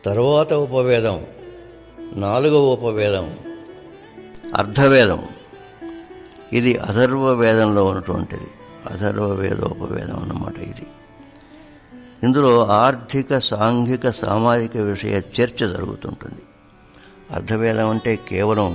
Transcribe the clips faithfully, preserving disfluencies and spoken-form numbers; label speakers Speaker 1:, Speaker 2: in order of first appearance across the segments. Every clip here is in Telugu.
Speaker 1: తరువాత ఉపవేదం, నాలుగవ ఉపవేదం అర్ధవేదం. ఇది అథర్వ వేదంలో ఉన్నటువంటిది. అథర్వ వేదోపవేదం అన్నమాట ఇది. ఇందులో ఆర్థిక, సాంఘిక, సామాజిక విషయ చర్చ జరుగుతుంటుంది. అర్ధవేదం అంటే కేవలం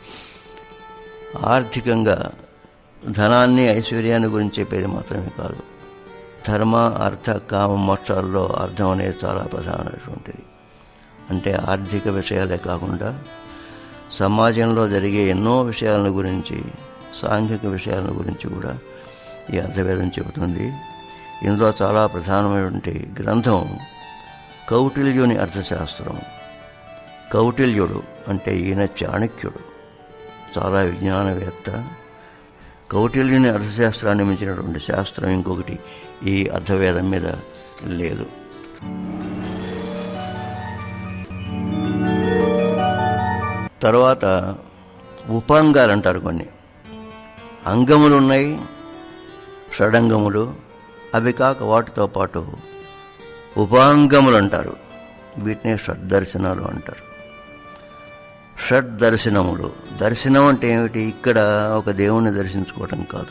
Speaker 1: ఆర్థికంగా ధనాన్ని, ఐశ్వర్యాన్ని గురించి చెప్పేది మాత్రమే కాదు. ధర్మ, అర్థ, కామ, మోక్షాల్లో అర్థం అనేది చాలా ప్రధానమైనటువంటిది. అంటే ఆర్థిక విషయాలే కాకుండా సమాజంలో జరిగే ఎన్నో విషయాల గురించి, సాంఘిక విషయాల గురించి కూడా ఈ అర్ధవేదం చెబుతుంది. ఇందులో చాలా ప్రధానమైనటువంటి గ్రంథం కౌటిల్యుని అర్థశాస్త్రం. కౌటిల్యుడు అంటే ఈయన చాణక్యుడు, చాలా విజ్ఞానవేత్త. కౌటిల్యుని అర్థశాస్త్రాన్ని మించినటువంటి శాస్త్రం ఇంకొకటి ఈ అర్ధవేదం మీద లేదు. తర్వాత ఉపాంగాలు అంటారు. కొన్ని అంగములు ఉన్నాయి, షడంగములు. అవి కాక వాటితో పాటు ఉపాంగములు అంటారు. వీటిని షడ్దర్శనాలు అంటారు. షడ్దర్శనములు. దర్శనం అంటే ఏమిటి? ఇక్కడ ఒక దేవుణ్ణి దర్శించుకోవటం కాదు.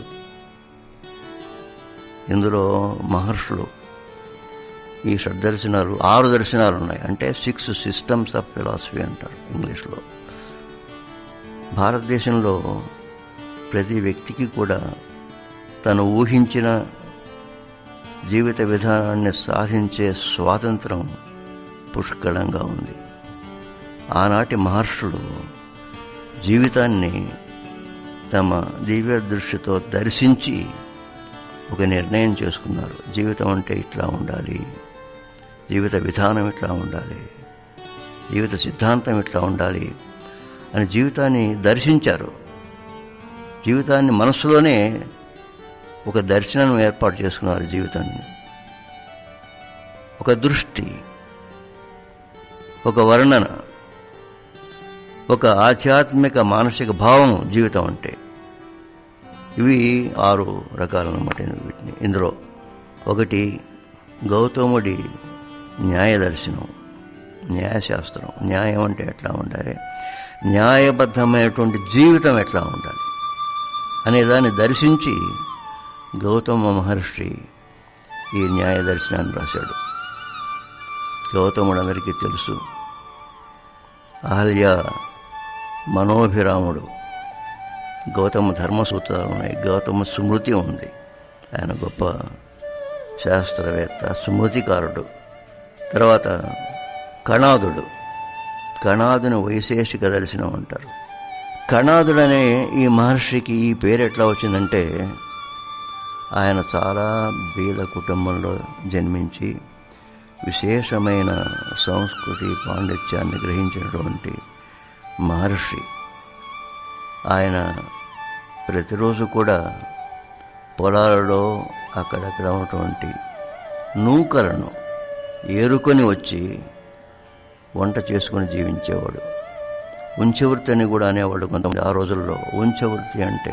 Speaker 1: ఇందులో మహర్షులు ఈ షడ్దర్శనాలు, ఆరు దర్శనాలు ఉన్నాయి. అంటే సిక్స్ సిస్టమ్స్ ఆఫ్ ఫిలాసఫీ అంటారు ఇంగ్లీష్లో. భారతదేశంలో ప్రతి వ్యక్తికి కూడా తను ఊహించిన జీవిత విధానాన్ని సాధించే స్వాతంత్రం పుష్కలంగా ఉంది. ఆనాటి మహర్షులు జీవితాన్ని తమ దివ్య దృష్టితో దర్శించి ఒక నిర్ణయం చేసుకున్నారు. జీవితం అంటే ఇట్లా ఉండాలి, జీవిత విధానం ఇట్లా ఉండాలి, జీవిత సిద్ధాంతం ఇట్లా ఉండాలి అని జీవితాన్ని దర్శించారు. జీవితాన్ని మనస్సులోనే ఒక దర్శనం ఏర్పాటు చేసుకున్నారు. జీవితాన్ని ఒక దృష్టి, ఒక వర్ణన, ఒక ఆధ్యాత్మిక మానసిక భావం జీవితం అంటే. ఇవి ఆరు రకాలన్నమాట వీటిని. ఇందులో ఒకటి గౌతముడి న్యాయ దర్శనం, న్యాయశాస్త్రం. న్యాయం అంటే ఎట్లా ఉండాలి, న్యాయబద్ధమైనటువంటి జీవితం ఎట్లా ఉండాలి అనేదాన్ని దర్శించి గౌతమ మహర్షి ఈ న్యాయ దర్శనాన్ని రాశాడు. గౌతముడు అందరికీ తెలుసు. అహల్య మనోభిరాముడు. గౌతమ ధర్మసూత్రాలు ఉన్నాయి, గౌతమ స్మృతి ఉంది. ఆయన గొప్ప శాస్త్రవేత్త, స్మృతికారుడు. తర్వాత కణాదుడు. కణాదుని వైశేషిక దర్శనం అంటారు. కణాదుడనే ఈ మహర్షికి ఈ పేరు ఎట్లా వచ్చిందంటే, ఆయన చాలా బీద కుటుంబంలో జన్మించి విశేషమైన సంస్కృతి పాండిత్యాన్ని గ్రహించినటువంటి మహర్షి. ఆయన ప్రతిరోజు కూడా పొలాలలో అక్కడక్కడ ఉన్నటువంటి నూకలను ఏరుకొని వచ్చి వంట చేసుకొని జీవించేవాడు. ఉంచవృత్తి అని కూడా అనేవాడు కొంతమంది ఆ రోజుల్లో. ఉంచవృత్తి అంటే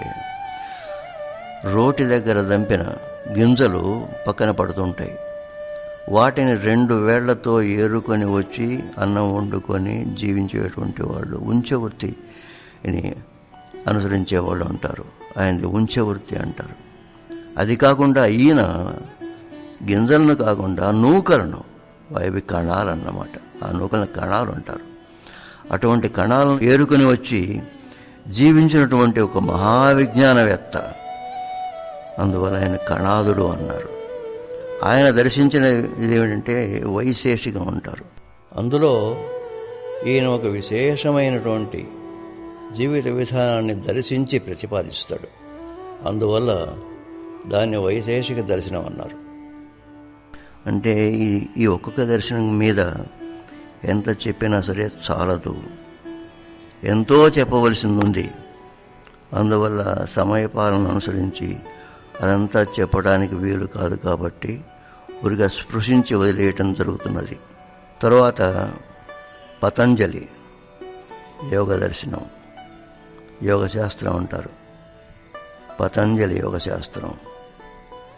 Speaker 1: రోటి దగ్గర దంపిన గింజలు పక్కన పడుతుంటాయి, వాటిని రెండు వేళ్లతో ఏరుకొని వచ్చి అన్నం వండుకొని జీవించేటువంటి వాళ్ళు ఉంచవృత్తిని అనుసరించేవాళ్ళు అంటారు. ఆయనది ఉంచవృత్తి అంటారు. అది కాకుండా ఈయన గింజలను కాకుండా నూకలను, అవి కణాలు అన్నమాట. ఆ నూకలను కణాలు అంటారు. అటువంటి కణాలను ఏరుకొని వచ్చి జీవించినటువంటి ఒక మహావిజ్ఞానవేత్త. అందువల్ల ఆయన కణాదుడు అన్నారు. ఆయన దర్శించిన ఇదేమిటంటే వైశేషికం అంటారు. అందులో ఈయన ఒక విశేషమైనటువంటి జీవిత విధానాన్ని దర్శించి ప్రతిపాదిస్తాడు. అందువల్ల దాన్ని వైశేషిక దర్శనం అన్నారు. అంటే ఈ ఈ ఒక్కొక్క దర్శనం మీద ఎంత చెప్పినా సరే చాలదు, ఎంతో చెప్పవలసింది ఉంది. అందువల్ల సమయపాలన అనుసరించి అదంతా చెప్పడానికి వీలు కాదు. కాబట్టి ఊరిగా స్పృశించి వదిలేయటం జరుగుతున్నది. తరువాత పతంజలి యోగ దర్శనం, యోగశాస్త్రం అంటారు. పతంజలి యోగశాస్త్రం.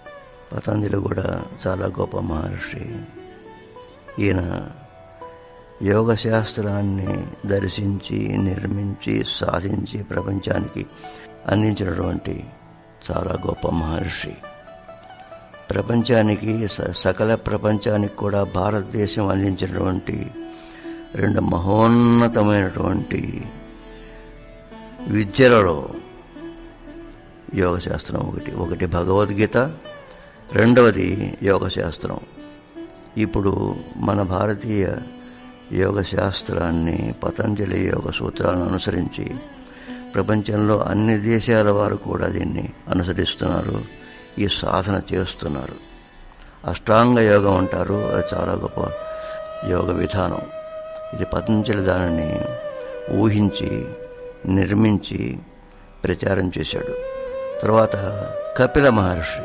Speaker 1: పతంజలి కూడా చాలా గొప్ప మహర్షి. ఈయన యోగశాస్త్రాన్ని దర్శించి నిర్మించి సాధించి ప్రపంచానికి అందించినటువంటి చాలా గొప్ప మహర్షి. ప్రపంచానికి సకల ప్రపంచానికి కూడా భారతదేశం అందించినటువంటి రెండు మహోన్నతమైనటువంటి విద్యలలో యోగశాస్త్రం ఒకటి ఒకటి భగవద్గీత, రెండవది యోగశాస్త్రం. ఇప్పుడు మన భారతీయ యోగశాస్త్రాన్ని పతంజలి యోగ సూత్రాలను అనుసరించి ప్రపంచంలో అన్ని దేశాల వారు కూడా దీన్ని అనుసరిస్తున్నారు, ఈ సాధన చేస్తున్నారు. అష్టాంగ యోగం అంటారు, అది చాలా గొప్ప యోగ విధానం. ఇది పతంజలి దానిని ఊహించి నిర్మించి ప్రచారం చేశాడు. తర్వాత కపిల మహర్షి,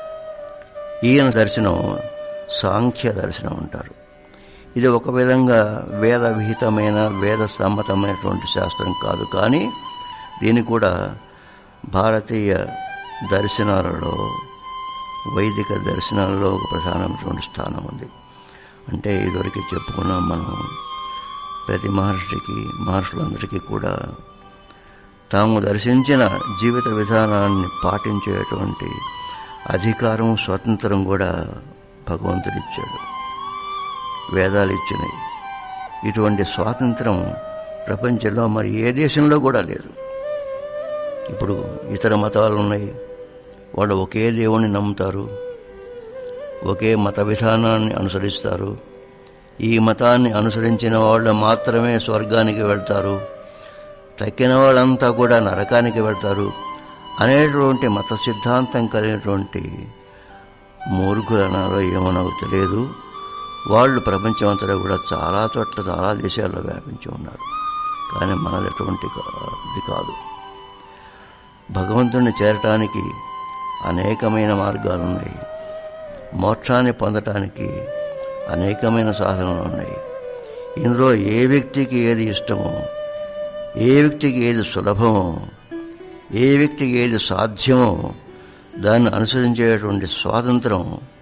Speaker 1: ఈయన దర్శనం సాంఖ్య దర్శనం అంటారు. ఇది ఒక విధంగా వేద విహితమైన వేద సమ్మతమైనటువంటి శాస్త్రం కాదు, కానీ దీని కూడా భారతీయ దర్శనాలలో వైదిక దర్శనాలలో ఒక ప్రధానమైనటువంటి స్థానం ఉంది. అంటే ఇదివరకు చెప్పుకున్నాం మనం, ప్రతి మహర్షికి మహర్షులందరికీ కూడా తాము దర్శించిన జీవిత విధానాన్ని పాటించేటువంటి అధికారం స్వాతంత్రం కూడా భగవంతుడిచ్చాడు, వేదాలు ఇచ్చినాయి. ఇటువంటి స్వాతంత్రం ప్రపంచంలో మరి ఏ దేశంలో కూడా లేదు. ఇప్పుడు ఇతర మతాలు ఉన్నాయి, వాళ్ళు ఒకే దేవుణ్ణి నమ్ముతారు, ఒకే మత విధానాన్ని అనుసరిస్తారు. ఈ మతాన్ని అనుసరించిన వాళ్ళు మాత్రమే స్వర్గానికి వెళ్తారు, తక్కిన వాళ్ళంతా కూడా నరకానికి వెళ్తారు అనేటువంటి మత సిద్ధాంతం కలిగినటువంటి మూర్ఖులనాలో ఏమో నాకు తెలియదు. వాళ్ళు ప్రపంచం అంతటా కూడా చాలా చోట్ల చాలా దేశాల్లో వ్యాపించి ఉన్నారు, కానీ మనది అటువంటి ఇది కాదు. భగవంతుడిని చేరటానికి అనేకమైన మార్గాలు ఉన్నాయి, మోక్షాన్ని పొందటానికి అనేకమైన సాధనలు ఉన్నాయి. ఇందులో ఏ వ్యక్తికి ఏది ఇష్టమో, ఏ వ్యక్తికి ఏది సులభమో, ఏ వ్యక్తికి ఏది సాధ్యమో దాన్ని అనుసరించేటువంటి స్వాతంత్రం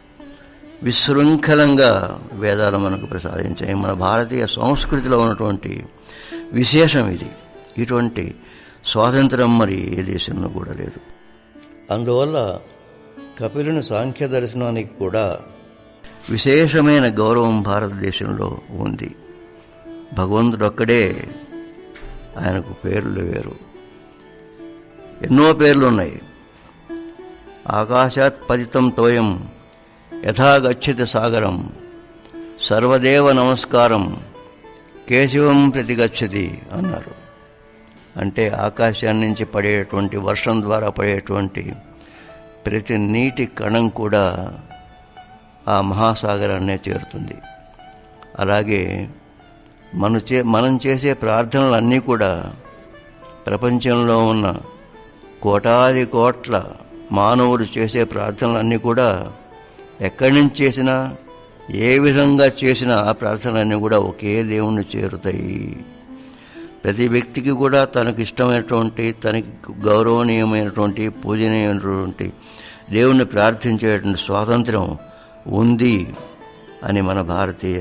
Speaker 1: విశృంఖలంగా వేదాలు మనకు ప్రసాదించాయి. మన భారతీయ సంస్కృతిలో ఉన్నటువంటి విశేషం ఇది. ఇటువంటి స్వాతంత్రం మరి ఏ దేశంలో కూడా లేదు. అందువల్ల కపిలుని సాంఖ్య దర్శనానికి కూడా విశేషమైన గౌరవం భారతదేశంలో ఉంది. భగవంతుడు ఒక్కడే, ఆయనకు పేర్లు వేరు, ఎన్నో పేర్లు ఉన్నాయి. ఆకాశాత్ పతితం తోయం యథా గచ్చతి సాగరం సర్వదేవ నమస్కారం కేశవం ప్రతి గచ్చతి అన్నారు. అంటే ఆకాశాన్ని నుంచి పడేటువంటి వర్షం ద్వారా పడేటువంటి ప్రతి నీటి కణం కూడా ఆ మహాసాగరాన్నే చేరుతుంది. అలాగే మన చే మనం చేసే ప్రార్థనలన్నీ కూడా ప్రపంచంలో ఉన్న కోటాది కోట్ల మానవులు చేసే ప్రార్థనలన్నీ కూడా ఎక్కడి నుంచి చేసినా ఏ విధంగా చేసినా ఆ ప్రార్థనలన్నీ కూడా ఒకే దేవుణ్ణి చేరుతాయి. ప్రతి వ్యక్తికి కూడా తనకు ఇష్టమైనటువంటి, తనకి గౌరవనీయమైనటువంటి, పూజనీయమైనటువంటి దేవుణ్ణి ప్రార్థించేటువంటి స్వాతంత్రం ఉంది అని మన భారతీయ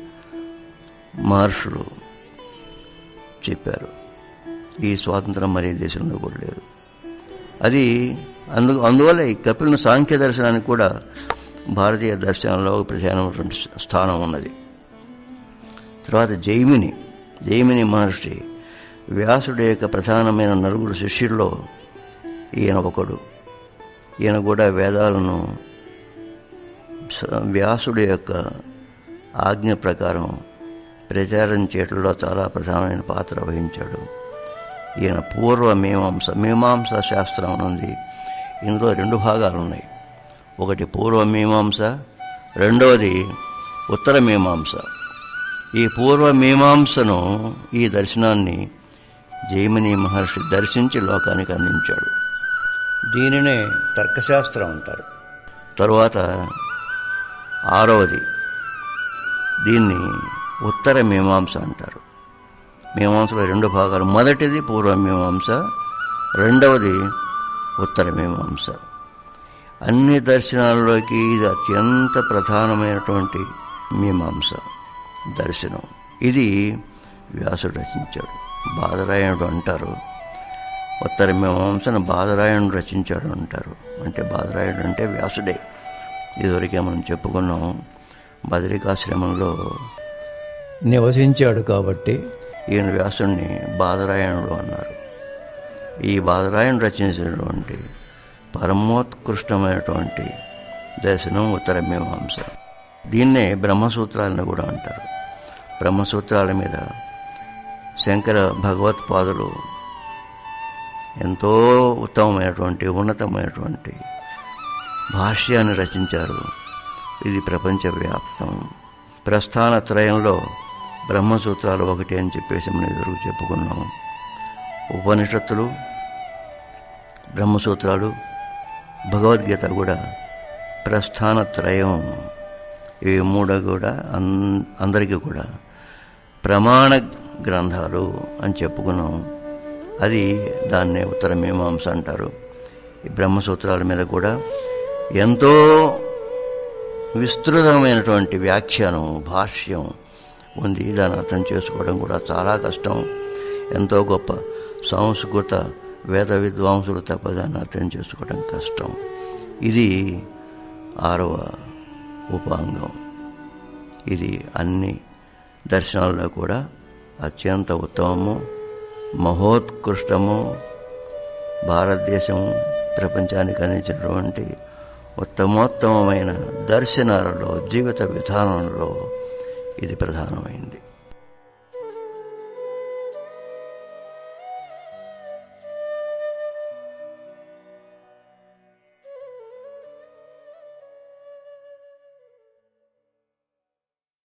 Speaker 1: మహర్షులు చెప్పారు. ఈ స్వాతంత్రం మరే దేశంలో కూడా లేదు. అది అందు అందువల్ల ఈ కపిలుని సాంఖ్య దర్శనానికి కూడా భారతీయ దర్శనంలో ప్రధానమైనటువంటి స్థానం ఉన్నది. తర్వాత జైమిని జైమిని మహర్షి వ్యాసుడి యొక్క ప్రధానమైన నలుగురు శిష్యుల్లో ఈయన ఒకడు. ఈయన కూడా వేదాలను వ్యాసుడి యొక్క ఆజ్ఞ ప్రకారం ప్రచారం చేయడంలో చాలా ప్రధానమైన పాత్ర వహించాడు. ఈయన పూర్వ మీమాంస మీమాంస శాస్త్రం ఉంది. ఇందులో రెండు భాగాలు ఉన్నాయి. ఒకటి పూర్వ మీమాంస, రెండవది ఉత్తర మీమాంస. ఈ పూర్వ మీమాంసను, ఈ దర్శనాన్ని జైమిని మహర్షి దర్శించి లోకానికి అందించాడు. దీనినే తర్కశాస్త్రం అంటారు. తరువాత ఆరవది, దీన్ని ఉత్తర మీమాంస అంటారు. మీమాంసలో రెండు భాగాలు, మొదటిది పూర్వ మీమాంస, రెండవది ఉత్తర మీమాంస. అన్ని దర్శనాల్లోకి ఇది అత్యంత ప్రధానమైనటువంటి మీమాంస దర్శనం. ఇది వ్యాసుడు రచించాడు. బాదరాయణుడు అంటారు, ఉత్తర మీమాంసను బాదరాయణుడు రచించాడు అంటారు. అంటే బాదరాయణుడు అంటే వ్యాసుడే. ఇదివరకే మనం చెప్పుకున్నాం, బదరికాశ్రమంలో
Speaker 2: నివసించాడు కాబట్టి
Speaker 1: ఈయన వ్యాసుడిని బాదరాయణుడు అన్నారు. ఈ బాదరాయణుడు రచించినటువంటి పరమోత్కృష్టమైనటువంటి దర్శనం ఉత్తర మీమాంస. దీన్నే బ్రహ్మసూత్రాలను కూడా అంటారు. బ్రహ్మసూత్రాల మీద శంకర భగవత్పాదులు ఎంతో ఉత్తమమైనటువంటి ఉన్నతమైనటువంటి భాష్యాన్ని రచించారు. ఇది ప్రపంచవ్యాప్తం. ప్రస్థాన త్రయంలో బ్రహ్మసూత్రాలు ఒకటి అని చెప్పేసి మనం ఎదురు చెప్పుకున్నాం. ఉపనిషత్తులు, బ్రహ్మసూత్రాలు, భగవద్గీత కూడా ప్రస్థాన త్రయం. ఇవి మూడు కూడా అన్ అందరికీ కూడా ప్రమాణ గ్రంథాలు అని చెప్పుకున్నాం. అది దాన్నే ఉత్తర మీమాంస అంటారు. ఈ బ్రహ్మసూత్రాల మీద కూడా ఎంతో విస్తృతమైనటువంటి వ్యాఖ్యానం, భాష్యం ఉంది. దాన్ని అర్థం చేసుకోవడం కూడా చాలా కష్టం. ఎంతో గొప్ప సంస్కృత వేద విద్వాంసులు తప్ప దాన్ని అర్థం చేసుకోవడం కష్టం. ఇది ఆరవ ఉపాంగం. ఇది అన్ని దర్శనాల్లో కూడా అత్యంత ఉత్తమము, మహోత్కృష్టము, భారతదేశం ప్రపంచానికి అందించినటువంటి ఉత్తమోత్తమైన దర్శనాలలో, జీవిత విధానంలో ఇది ప్రధానమైంది.